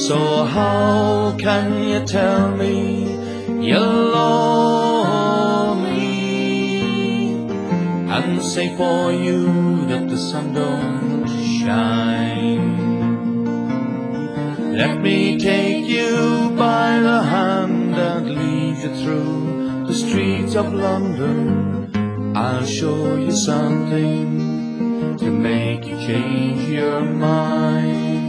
So how can you tell me you love me and say for you that the sun don't shine? Let me take you by the hand and lead you through the streets of London. I'll show you something to make you change your mind.